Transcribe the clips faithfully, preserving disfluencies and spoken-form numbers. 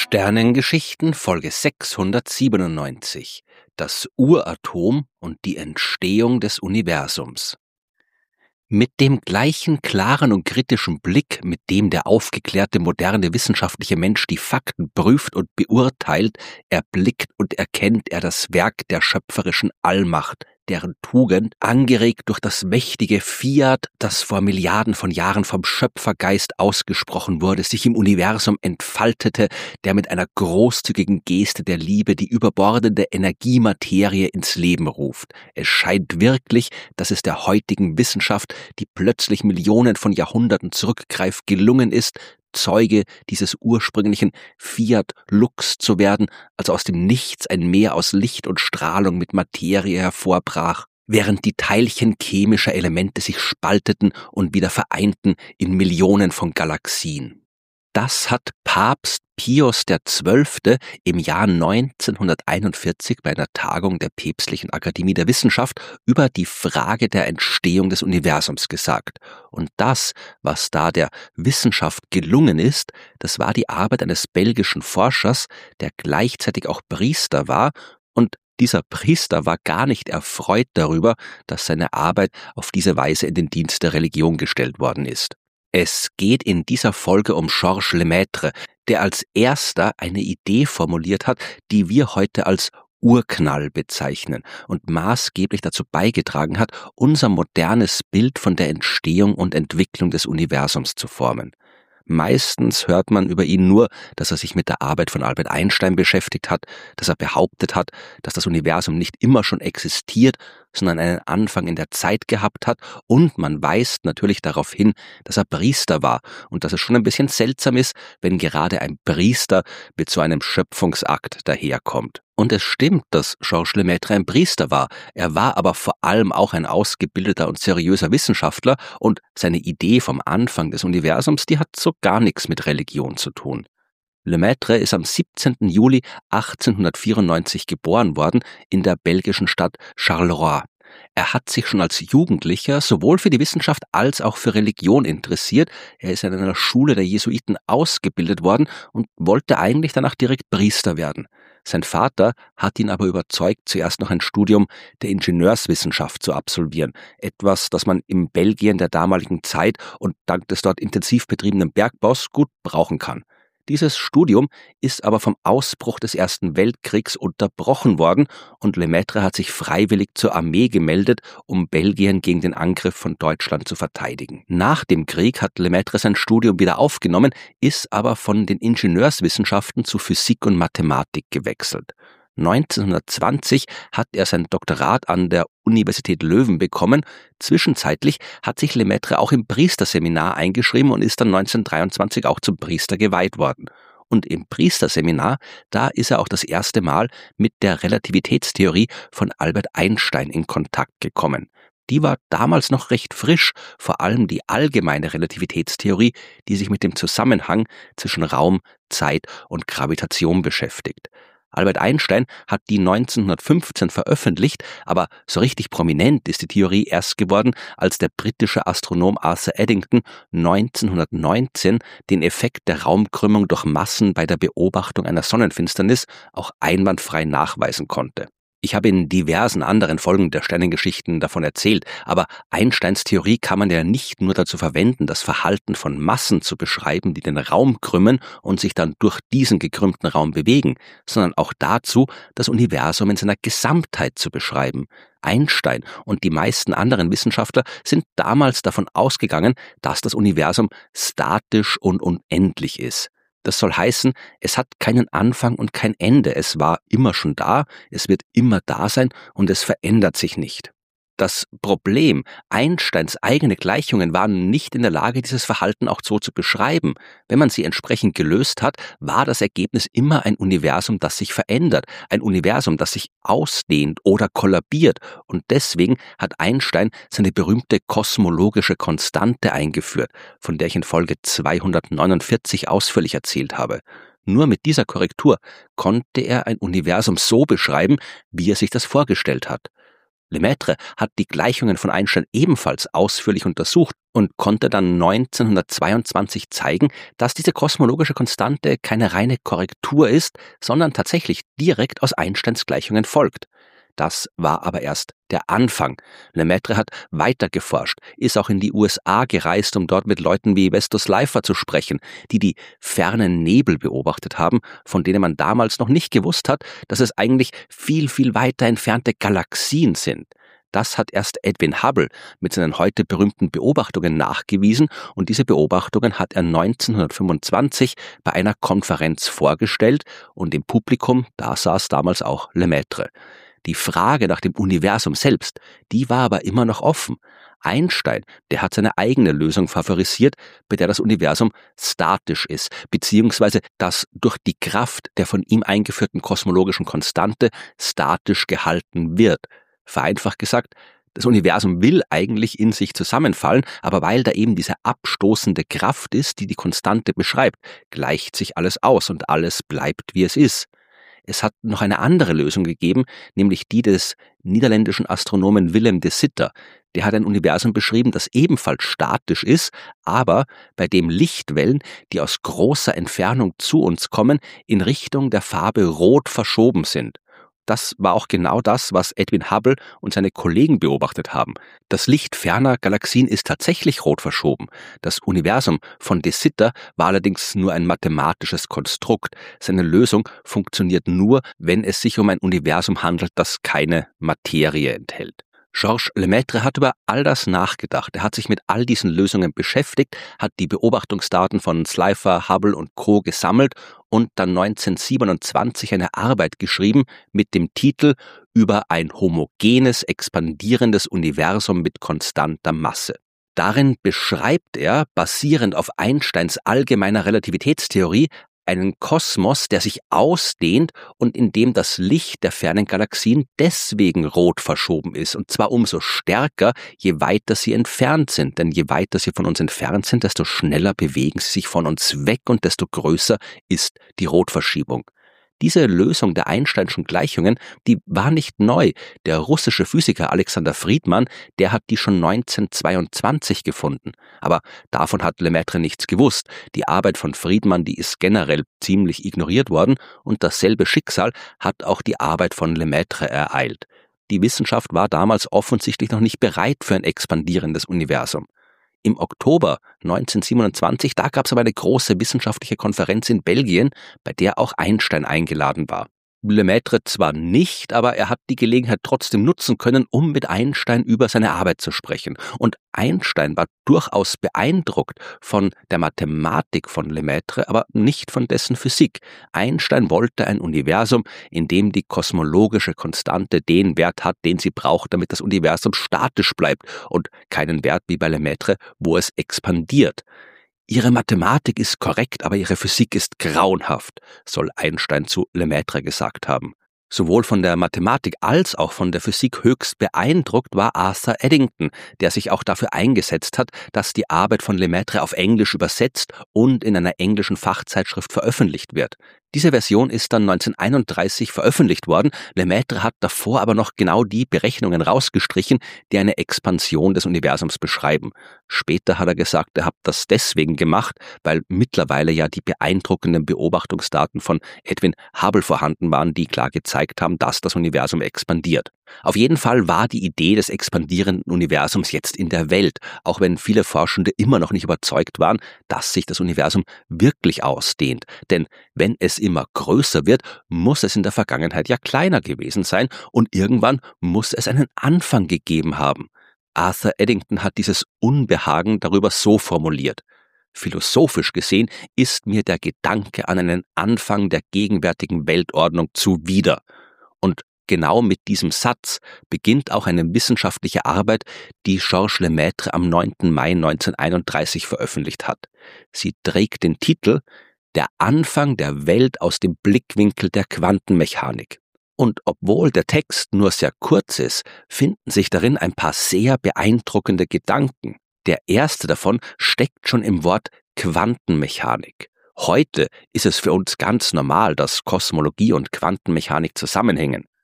Sternengeschichten Folge sechshundertsiebenundneunzig. Das Uratom und die Entstehung des Universums. Mit dem gleichen klaren und kritischen Blick, mit dem der aufgeklärte moderne wissenschaftliche Mensch die Fakten prüft und beurteilt, erblickt und erkennt er das Werk der schöpferischen Allmacht, deren Tugend, angeregt durch das mächtige Fiat, das vor Milliarden von Jahren vom Schöpfergeist ausgesprochen wurde, sich im Universum entfaltete, der mit einer großzügigen Geste der Liebe die überbordende Energiematerie ins Leben ruft. Es scheint wirklich, dass es der heutigen Wissenschaft, die plötzlich Millionen von Jahrhunderten zurückgreift, gelungen ist, Zeuge dieses ursprünglichen Fiat Lux zu werden, als aus dem Nichts ein Meer aus Licht und Strahlung mit Materie hervorbrach, während die Teilchen chemischer Elemente sich spalteten und wieder vereinten in Millionen von Galaxien. Das hat Papst Pius der Zwölfte im Jahr neunzehnhunderteinundvierzig bei einer Tagung der Päpstlichen Akademie der Wissenschaft über die Frage der Entstehung des Universums gesagt. Und das, was da der Wissenschaft gelungen ist, das war die Arbeit eines belgischen Forschers, der gleichzeitig auch Priester war, und dieser Priester war gar nicht erfreut darüber, dass seine Arbeit auf diese Weise in den Dienst der Religion gestellt worden ist. Es geht in dieser Folge um Georges Lemaitre, der als erster eine Idee formuliert hat, die wir heute als Urknall bezeichnen und maßgeblich dazu beigetragen hat, unser modernes Bild von der Entstehung und Entwicklung des Universums zu formen. Meistens hört man über ihn nur, dass er sich mit der Arbeit von Albert Einstein beschäftigt hat, dass er behauptet hat, dass das Universum nicht immer schon existiert, sondern einen Anfang in der Zeit gehabt hat, und man weist natürlich darauf hin, dass er Priester war und dass es schon ein bisschen seltsam ist, wenn gerade ein Priester mit so einem Schöpfungsakt daherkommt. Und es stimmt, dass Georges Lemaitre ein Priester war, er war aber vor allem auch ein ausgebildeter und seriöser Wissenschaftler, und seine Idee vom Anfang des Universums, die hat so gar nichts mit Religion zu tun. Lemaitre ist am siebzehnten Juli achtzehnhundertvierundneunzig geboren worden in der belgischen Stadt Charleroi. Er hat sich schon als Jugendlicher sowohl für die Wissenschaft als auch für Religion interessiert. Er ist in einer Schule der Jesuiten ausgebildet worden und wollte eigentlich danach direkt Priester werden. Sein Vater hat ihn aber überzeugt, zuerst noch ein Studium der Ingenieurswissenschaft zu absolvieren. Etwas, das man im Belgien der damaligen Zeit und dank des dort intensiv betriebenen Bergbaus gut brauchen kann. Dieses Studium ist aber vom Ausbruch des Ersten Weltkriegs unterbrochen worden und Lemaitre hat sich freiwillig zur Armee gemeldet, um Belgien gegen den Angriff von Deutschland zu verteidigen. Nach dem Krieg hat Lemaitre sein Studium wieder aufgenommen, ist aber von den Ingenieurswissenschaften zu Physik und Mathematik gewechselt. neunzehnhundertzwanzig hat er sein Doktorat an der Universität Leuven bekommen. Zwischenzeitlich hat sich Lemaitre auch im Priesterseminar eingeschrieben und ist dann neunzehnhundertdreiundzwanzig auch zum Priester geweiht worden. Und im Priesterseminar, da ist er auch das erste Mal mit der Relativitätstheorie von Albert Einstein in Kontakt gekommen. Die war damals noch recht frisch, vor allem die allgemeine Relativitätstheorie, die sich mit dem Zusammenhang zwischen Raum, Zeit und Gravitation beschäftigt. Albert Einstein hat die neunzehnhundertfünfzehn veröffentlicht, aber so richtig prominent ist die Theorie erst geworden, als der britische Astronom Arthur Eddington neunzehnhundertneunzehn den Effekt der Raumkrümmung durch Massen bei der Beobachtung einer Sonnenfinsternis auch einwandfrei nachweisen konnte. Ich habe in diversen anderen Folgen der Sternengeschichten davon erzählt, aber Einsteins Theorie kann man ja nicht nur dazu verwenden, das Verhalten von Massen zu beschreiben, die den Raum krümmen und sich dann durch diesen gekrümmten Raum bewegen, sondern auch dazu, das Universum in seiner Gesamtheit zu beschreiben. Einstein und die meisten anderen Wissenschaftler sind damals davon ausgegangen, dass das Universum statisch und unendlich ist. Das soll heißen, es hat keinen Anfang und kein Ende. Es war immer schon da, es wird immer da sein und es verändert sich nicht. Das Problem, Einsteins eigene Gleichungen waren nicht in der Lage, dieses Verhalten auch so zu beschreiben. Wenn man sie entsprechend gelöst hat, war das Ergebnis immer ein Universum, das sich verändert, ein Universum, das sich ausdehnt oder kollabiert. Und deswegen hat Einstein seine berühmte kosmologische Konstante eingeführt, von der ich in Folge zweihundertneunundvierzig ausführlich erzählt habe. Nur mit dieser Korrektur konnte er ein Universum so beschreiben, wie er sich das vorgestellt hat. Lemaitre hat die Gleichungen von Einstein ebenfalls ausführlich untersucht und konnte dann neunzehnhundertzweiundzwanzig zeigen, dass diese kosmologische Konstante keine reine Korrektur ist, sondern tatsächlich direkt aus Einsteins Gleichungen folgt. Das war aber erst der Anfang. Lemaitre hat weiter geforscht, ist auch in die U S A gereist, um dort mit Leuten wie Westus Leifer zu sprechen, die die fernen Nebel beobachtet haben, von denen man damals noch nicht gewusst hat, dass es eigentlich viel, viel weiter entfernte Galaxien sind. Das hat erst Edwin Hubble mit seinen heute berühmten Beobachtungen nachgewiesen und diese Beobachtungen hat er neunzehnhundertfünfundzwanzig bei einer Konferenz vorgestellt und im Publikum, da saß damals auch Lemaitre. Die Frage nach dem Universum selbst, die war aber immer noch offen. Einstein, der hat seine eigene Lösung favorisiert, bei der das Universum statisch ist, beziehungsweise das durch die Kraft der von ihm eingeführten kosmologischen Konstante statisch gehalten wird. Vereinfacht gesagt, das Universum will eigentlich in sich zusammenfallen, aber weil da eben diese abstoßende Kraft ist, die die Konstante beschreibt, gleicht sich alles aus und alles bleibt, wie es ist. Es hat noch eine andere Lösung gegeben, nämlich die des niederländischen Astronomen Willem de Sitter. Der hat ein Universum beschrieben, das ebenfalls statisch ist, aber bei dem Lichtwellen, die aus großer Entfernung zu uns kommen, in Richtung der Farbe Rot verschoben sind. Das war auch genau das, was Edwin Hubble und seine Kollegen beobachtet haben. Das Licht ferner Galaxien ist tatsächlich rot verschoben. Das Universum von de Sitter war allerdings nur ein mathematisches Konstrukt. Seine Lösung funktioniert nur, wenn es sich um ein Universum handelt, das keine Materie enthält. Georges Lemaitre hat über all das nachgedacht. Er hat sich mit all diesen Lösungen beschäftigt, hat die Beobachtungsdaten von Slipher, Hubble und Co. gesammelt und dann neunzehnhundertsiebenundzwanzig eine Arbeit geschrieben mit dem Titel über ein homogenes, expandierendes Universum mit konstanter Masse. Darin beschreibt er, basierend auf Einsteins allgemeiner Relativitätstheorie, einen Kosmos, der sich ausdehnt und in dem das Licht der fernen Galaxien deswegen rot verschoben ist. Und zwar umso stärker, je weiter sie entfernt sind. Denn je weiter sie von uns entfernt sind, desto schneller bewegen sie sich von uns weg und desto größer ist die Rotverschiebung. Diese Lösung der Einsteinschen Gleichungen, die war nicht neu. Der russische Physiker Alexander Friedmann, der hat die schon neunzehnhundertzweiundzwanzig gefunden. Aber davon hat Lemaitre nichts gewusst. Die Arbeit von Friedmann, die ist generell ziemlich ignoriert worden und dasselbe Schicksal hat auch die Arbeit von Lemaitre ereilt. Die Wissenschaft war damals offensichtlich noch nicht bereit für ein expandierendes Universum. Im Oktober neunzehnhundertsiebenundzwanzig, da gab es aber eine große wissenschaftliche Konferenz in Belgien, bei der auch Einstein eingeladen war. Lemaitre zwar nicht, aber er hat die Gelegenheit trotzdem nutzen können, um mit Einstein über seine Arbeit zu sprechen. Und Einstein war durchaus beeindruckt von der Mathematik von Lemaitre, aber nicht von dessen Physik. Einstein wollte ein Universum, in dem die kosmologische Konstante den Wert hat, den sie braucht, damit das Universum statisch bleibt und keinen Wert wie bei Lemaitre, wo es expandiert. Ihre Mathematik ist korrekt, aber ihre Physik ist grauenhaft, soll Einstein zu Lemaitre gesagt haben. Sowohl von der Mathematik als auch von der Physik höchst beeindruckt war Arthur Eddington, der sich auch dafür eingesetzt hat, dass die Arbeit von Lemaitre auf Englisch übersetzt und in einer englischen Fachzeitschrift veröffentlicht wird. Diese Version ist dann neunzehnhunderteinunddreißig veröffentlicht worden. Lemaitre hat davor aber noch genau die Berechnungen rausgestrichen, die eine Expansion des Universums beschreiben. Später hat er gesagt, er hat das deswegen gemacht, weil mittlerweile ja die beeindruckenden Beobachtungsdaten von Edwin Hubble vorhanden waren, die klar gezeigt haben, dass das Universum expandiert. Auf jeden Fall war die Idee des expandierenden Universums jetzt in der Welt, auch wenn viele Forschende immer noch nicht überzeugt waren, dass sich das Universum wirklich ausdehnt. Denn wenn es immer größer wird, muss es in der Vergangenheit ja kleiner gewesen sein und irgendwann muss es einen Anfang gegeben haben. Arthur Eddington hat dieses Unbehagen darüber so formuliert: Philosophisch gesehen ist mir der Gedanke an einen Anfang der gegenwärtigen Weltordnung zuwider. Und genau mit diesem Satz beginnt auch eine wissenschaftliche Arbeit, die Georges Lemaitre am neunten Mai neunzehnhunderteinunddreißig veröffentlicht hat. Sie trägt den Titel »Der Anfang der Welt aus dem Blickwinkel der Quantenmechanik«. Und obwohl der Text nur sehr kurz ist, finden sich darin ein paar sehr beeindruckende Gedanken. Der erste davon steckt schon im Wort Quantenmechanik. Heute ist es für uns ganz normal, dass Kosmologie und Quantenmechanik zusammenhängen.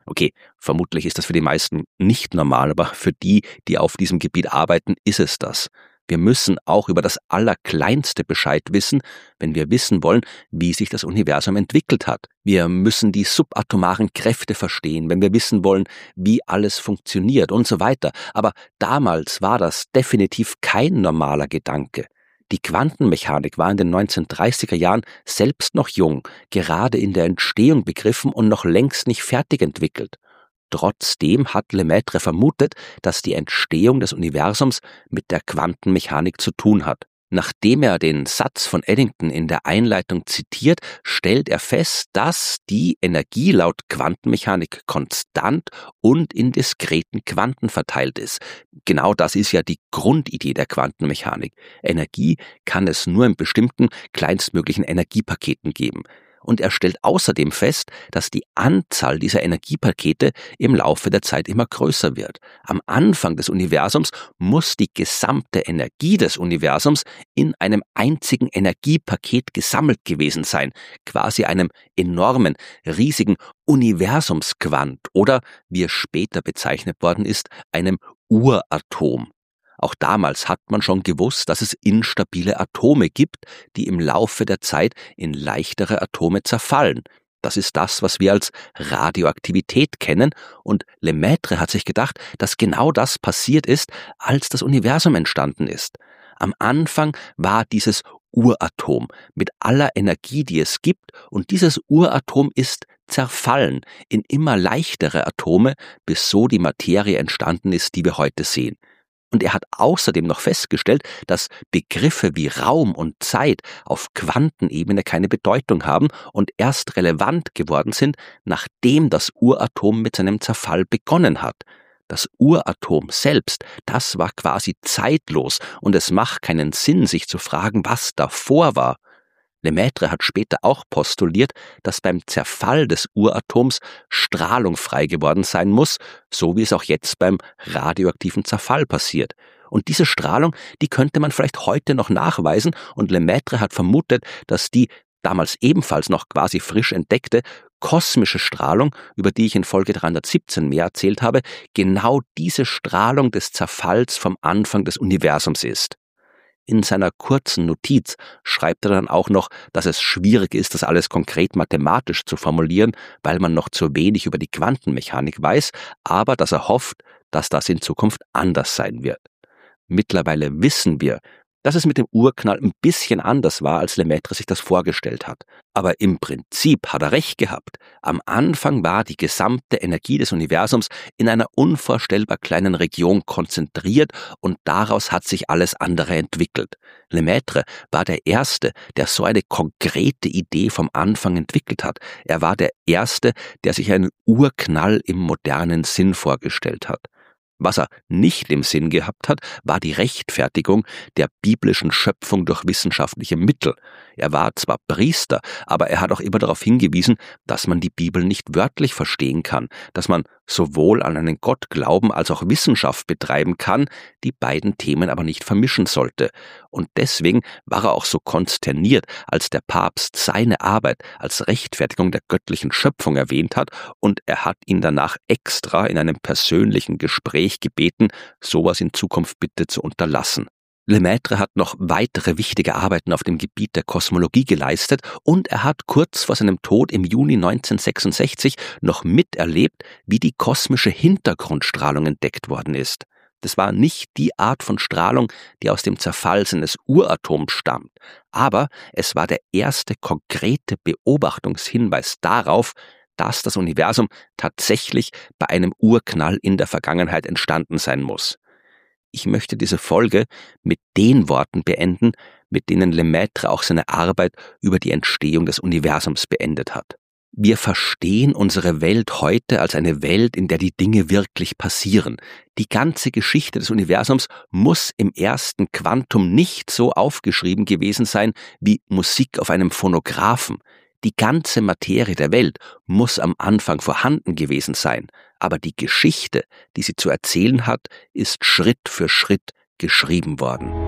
Okay, vermutlich ist das für die meisten nicht normal, aber für die, die auf diesem Gebiet arbeiten, ist es das. Wir müssen auch über das Allerkleinste Bescheid wissen, wenn wir wissen wollen, wie sich das Universum entwickelt hat. Wir müssen die subatomaren Kräfte verstehen, wenn wir wissen wollen, wie alles funktioniert und so weiter. Aber damals war das definitiv kein normaler Gedanke. Die Quantenmechanik war in den neunzehnhundertdreißiger Jahren selbst noch jung, gerade in der Entstehung begriffen und noch längst nicht fertig entwickelt. Trotzdem hat Lemaitre vermutet, dass die Entstehung des Universums mit der Quantenmechanik zu tun hat. Nachdem er den Satz von Eddington in der Einleitung zitiert, stellt er fest, dass die Energie laut Quantenmechanik konstant und in diskreten Quanten verteilt ist. Genau das ist ja die Grundidee der Quantenmechanik. Energie kann es nur in bestimmten kleinstmöglichen Energiepaketen geben. Und er stellt außerdem fest, dass die Anzahl dieser Energiepakete im Laufe der Zeit immer größer wird. Am Anfang des Universums muss die gesamte Energie des Universums in einem einzigen Energiepaket gesammelt gewesen sein, quasi einem enormen, riesigen Universumsquant oder, wie es später bezeichnet worden ist, einem Uratom. Auch damals hat man schon gewusst, dass es instabile Atome gibt, die im Laufe der Zeit in leichtere Atome zerfallen. Das ist das, was wir als Radioaktivität kennen, und Lemaitre hat sich gedacht, dass genau das passiert ist, als das Universum entstanden ist. Am Anfang war dieses Uratom mit aller Energie, die es gibt, und dieses Uratom ist zerfallen in immer leichtere Atome, bis so die Materie entstanden ist, die wir heute sehen. Und er hat außerdem noch festgestellt, dass Begriffe wie Raum und Zeit auf Quantenebene keine Bedeutung haben und erst relevant geworden sind, nachdem das Uratom mit seinem Zerfall begonnen hat. Das Uratom selbst, das war quasi zeitlos, und es macht keinen Sinn, sich zu fragen, was davor war. Lemaitre hat später auch postuliert, dass beim Zerfall des Uratoms Strahlung frei geworden sein muss, so wie es auch jetzt beim radioaktiven Zerfall passiert. Und diese Strahlung, die könnte man vielleicht heute noch nachweisen, und Lemaitre hat vermutet, dass die damals ebenfalls noch quasi frisch entdeckte kosmische Strahlung, über die ich in Folge dreihundertsiebzehn mehr erzählt habe, genau diese Strahlung des Zerfalls vom Anfang des Universums ist. In seiner kurzen Notiz schreibt er dann auch noch, dass es schwierig ist, das alles konkret mathematisch zu formulieren, weil man noch zu wenig über die Quantenmechanik weiß, aber dass er hofft, dass das in Zukunft anders sein wird. Mittlerweile wissen wir, dass es mit dem Urknall ein bisschen anders war, als Lemaitre sich das vorgestellt hat. Aber im Prinzip hat er recht gehabt. Am Anfang war die gesamte Energie des Universums in einer unvorstellbar kleinen Region konzentriert, und daraus hat sich alles andere entwickelt. Lemaitre war der Erste, der so eine konkrete Idee vom Anfang entwickelt hat. Er war der Erste, der sich einen Urknall im modernen Sinn vorgestellt hat. Was er nicht im Sinn gehabt hat, war die Rechtfertigung der biblischen Schöpfung durch wissenschaftliche Mittel. Er war zwar Priester, aber er hat auch immer darauf hingewiesen, dass man die Bibel nicht wörtlich verstehen kann, dass man sowohl an einen Gott glauben als auch Wissenschaft betreiben kann, die beiden Themen aber nicht vermischen sollte. Und deswegen war er auch so konsterniert, als der Papst seine Arbeit als Rechtfertigung der göttlichen Schöpfung erwähnt hat, und er hat ihn danach extra in einem persönlichen Gespräch gebeten, sowas in Zukunft bitte zu unterlassen. Lemaitre hat noch weitere wichtige Arbeiten auf dem Gebiet der Kosmologie geleistet, und er hat kurz vor seinem Tod im Juni neunzehnhundertsechsundsechzig noch miterlebt, wie die kosmische Hintergrundstrahlung entdeckt worden ist. Das war nicht die Art von Strahlung, die aus dem Zerfall seines Uratoms stammt, aber es war der erste konkrete Beobachtungshinweis darauf, dass das Universum tatsächlich bei einem Urknall in der Vergangenheit entstanden sein muss. Ich möchte diese Folge mit den Worten beenden, mit denen Lemaitre auch seine Arbeit über die Entstehung des Universums beendet hat. Wir verstehen unsere Welt heute als eine Welt, in der die Dinge wirklich passieren. Die ganze Geschichte des Universums muss im ersten Quantum nicht so aufgeschrieben gewesen sein wie Musik auf einem Phonographen. Die ganze Materie der Welt muss am Anfang vorhanden gewesen sein, aber die Geschichte, die sie zu erzählen hat, ist Schritt für Schritt geschrieben worden.